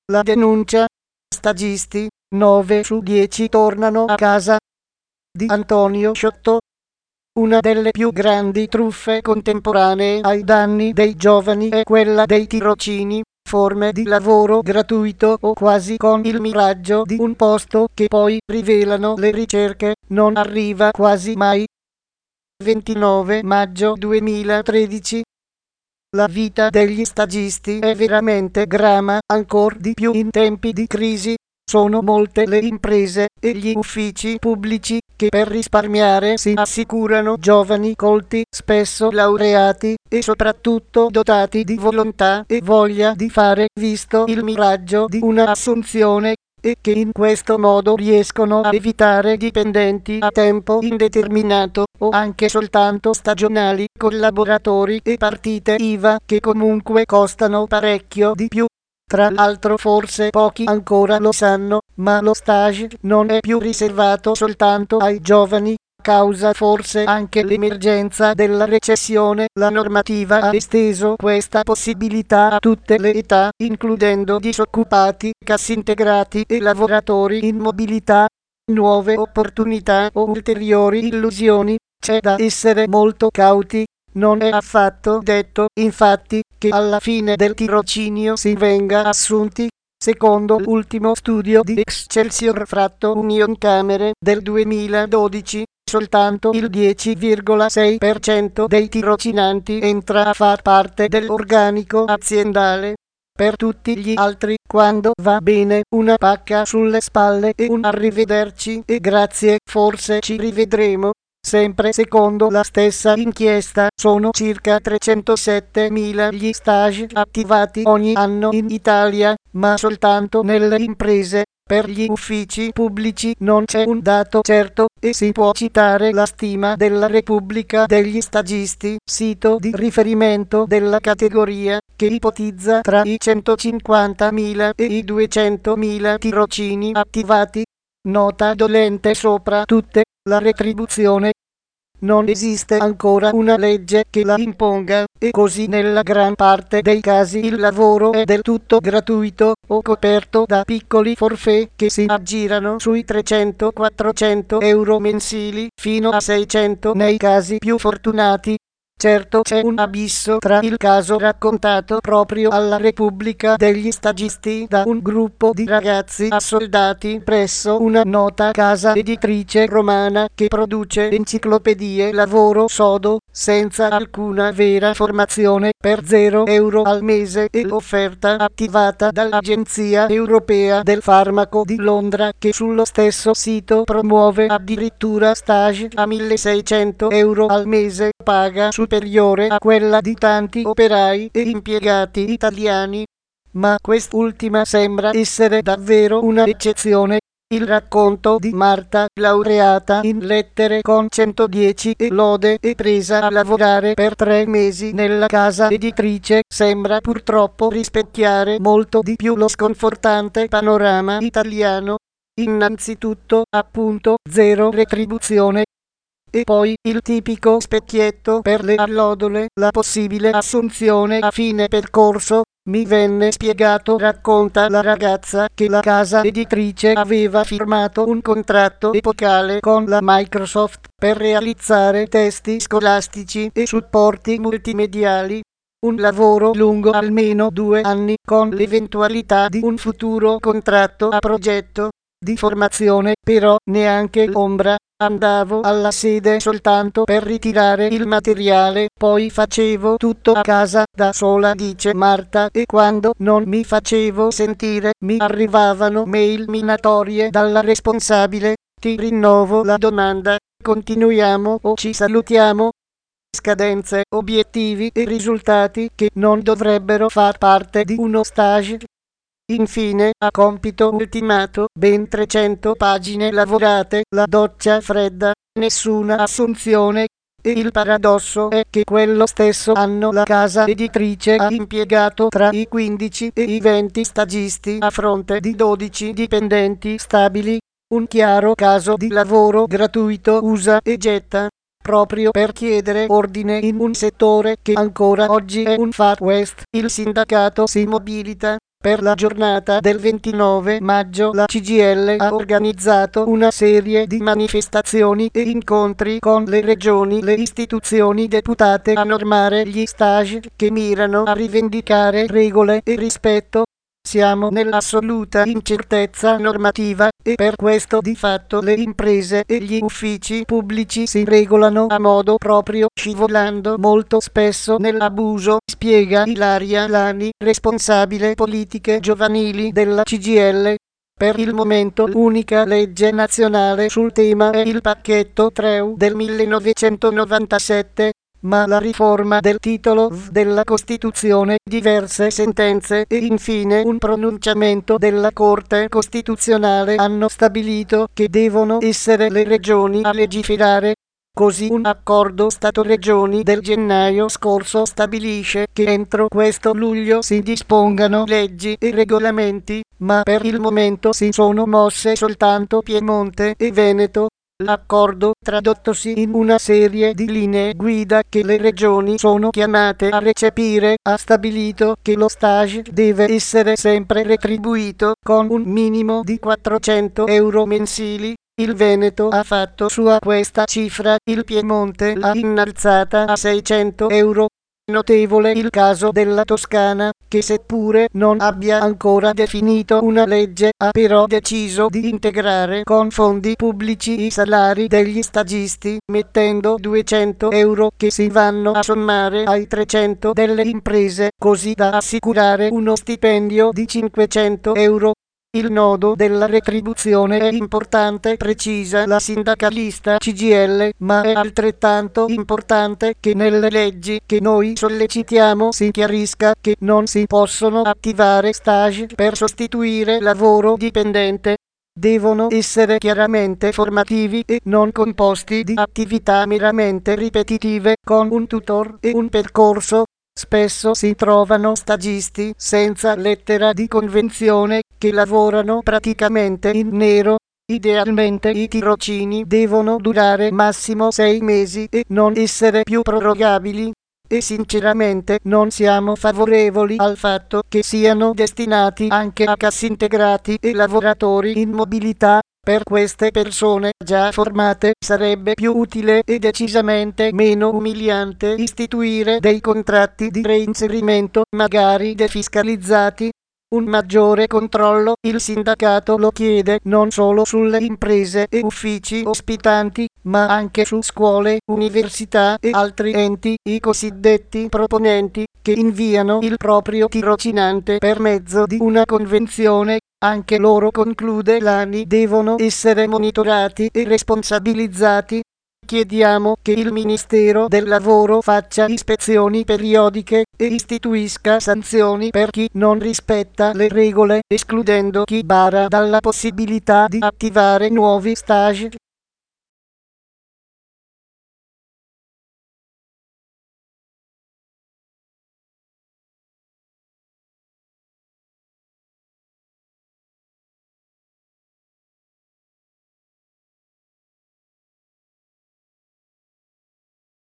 La denuncia. Stagisti, 9 su 10 tornano a casa. Di Antonio Sciotto. Una delle più grandi truffe contemporanee ai danni dei giovani è quella dei tirocini, forme di lavoro gratuito o quasi con il miraggio di un posto che poi, rivelano le ricerche, non arriva quasi mai. 29 maggio 2013. La vita degli stagisti è veramente grama, ancor di più in tempi di crisi. Sono molte le imprese e gli uffici pubblici che per risparmiare si assicurano giovani colti, spesso laureati, e soprattutto dotati di volontà e voglia di fare, visto il miraggio di una assunzione, e che in questo modo riescono a evitare dipendenti a tempo indeterminato o anche soltanto stagionali, collaboratori e partite IVA che comunque costano parecchio di più. Tra l'altro forse pochi ancora lo sanno, ma lo stage non è più riservato soltanto ai giovani. Causa forse anche l'emergenza della recessione, la normativa ha esteso questa possibilità a tutte le età, includendo disoccupati, cassintegrati e lavoratori in mobilità. Nuove opportunità o ulteriori illusioni? C'è da essere molto cauti. Non è affatto detto, infatti, che alla fine del tirocinio si venga assunti. Secondo l'ultimo studio di Excelsior fratto Unioncamere del 2012, soltanto il 10,6% dei tirocinanti entra a far parte dell'organico aziendale. Per tutti gli altri, quando va bene, una pacca sulle spalle e un arrivederci e grazie, forse ci rivedremo. Sempre secondo la stessa inchiesta, sono circa 307.000 gli stage attivati ogni anno in Italia, ma soltanto nelle imprese. Per gli uffici pubblici non c'è un dato certo, e si può citare la stima della Repubblica degli Stagisti, sito di riferimento della categoria, che ipotizza tra i 150.000 e i 200.000 tirocini attivati. Nota dolente sopra tutte: la retribuzione. Non esiste ancora una legge che la imponga, e così nella gran parte dei casi il lavoro è del tutto gratuito o coperto da piccoli forfait che si aggirano sui 300-400 euro mensili, fino a 600 nei casi più fortunati. Certo c'è un abisso tra il caso raccontato proprio alla Repubblica degli Stagisti da un gruppo di ragazzi assoldati presso una nota casa editrice romana che produce enciclopedie lavoro sodo, senza alcuna vera formazione, per 0 euro al mese, e l'offerta attivata dall'Agenzia Europea del Farmaco di Londra, che sullo stesso sito promuove addirittura stage a 1.600 euro al mese, paga superiore a quella di tanti operai e impiegati italiani. Ma quest'ultima sembra essere davvero una eccezione. Il racconto di Marta, laureata in lettere con 110 e lode e presa a lavorare per 3 mesi nella casa editrice, sembra purtroppo rispecchiare molto di più lo sconfortante panorama italiano. Innanzitutto, appunto, zero retribuzione. E poi il tipico specchietto per le allodole, la possibile assunzione a fine percorso. Mi venne spiegato, racconta la ragazza, che la casa editrice aveva firmato un contratto epocale con la Microsoft per realizzare testi scolastici e supporti multimediali. Un lavoro lungo almeno 2 anni, con l'eventualità di un futuro contratto a progetto. Di formazione, però, neanche l'ombra. Andavo alla sede soltanto per ritirare il materiale, poi facevo tutto a casa da sola, dice Marta, e quando non mi facevo sentire mi arrivavano mail minatorie dalla responsabile: ti rinnovo la domanda, continuiamo o ci salutiamo. Scadenze, obiettivi e risultati che non dovrebbero far parte di uno stage. Infine, a compito ultimato, ben 300 pagine lavorate, la doccia fredda, nessuna assunzione. E il paradosso è che quello stesso anno la casa editrice ha impiegato tra i 15 e i 20 stagisti a fronte di 12 dipendenti stabili. Un chiaro caso di lavoro gratuito usa e getta, proprio per chiedere ordine in un settore che ancora oggi è un Far West. Il sindacato si mobilita. Per la giornata del 29 maggio la CGIL ha organizzato una serie di manifestazioni e incontri con le regioni, le istituzioni deputate a normare gli stage che mirano a rivendicare regole e rispetto. Siamo nell'assoluta incertezza normativa e per questo di fatto le imprese e gli uffici pubblici si regolano a modo proprio, scivolando molto spesso nell'abuso, spiega Ilaria Lani, responsabile politiche giovanili della CGIL. Per il momento l'unica legge nazionale sul tema è il pacchetto Treu del 1997, ma la riforma del titolo V della Costituzione, diverse sentenze e infine un pronunciamento della Corte Costituzionale hanno stabilito che devono essere le regioni a legiferare. Così un accordo Stato-Regioni del gennaio scorso stabilisce che entro questo luglio si dispongano leggi e regolamenti, ma per il momento si sono mosse soltanto Piemonte e Veneto. L'accordo, tradottosi in una serie di linee guida che le regioni sono chiamate a recepire, ha stabilito che lo stage deve essere sempre retribuito con un minimo di 400 euro mensili. Il Veneto ha fatto sua questa cifra, il Piemonte l'ha innalzata a 600 euro. Notevole il caso della Toscana, che seppure non abbia ancora definito una legge, ha però deciso di integrare con fondi pubblici i salari degli stagisti, mettendo 200 euro che si vanno a sommare ai 300 delle imprese, così da assicurare uno stipendio di 500 euro. Il nodo della retribuzione è importante, precisa la sindacalista CGIL, ma è altrettanto importante che nelle leggi che noi sollecitiamo si chiarisca che non si possono attivare stage per sostituire lavoro dipendente. Devono essere chiaramente formativi e non composti di attività meramente ripetitive con un tutor e un percorso. Spesso si trovano stagisti senza lettera di convenzione che lavorano praticamente in nero. Idealmente i tirocini devono durare massimo 6 mesi e non essere più prorogabili. E sinceramente non siamo favorevoli al fatto che siano destinati anche a cassintegrati e lavoratori in mobilità. Per queste persone già formate sarebbe più utile e decisamente meno umiliante istituire dei contratti di reinserimento magari defiscalizzati. Un maggiore controllo, il sindacato lo chiede non solo sulle imprese e uffici ospitanti, ma anche su scuole, università e altri enti, i cosiddetti proponenti, che inviano il proprio tirocinante per mezzo di una convenzione. Anche loro, conclude Lani, devono essere monitorati e responsabilizzati. Chiediamo che il Ministero del Lavoro faccia ispezioni periodiche e istituisca sanzioni per chi non rispetta le regole, escludendo chi bara dalla possibilità di attivare nuovi stage.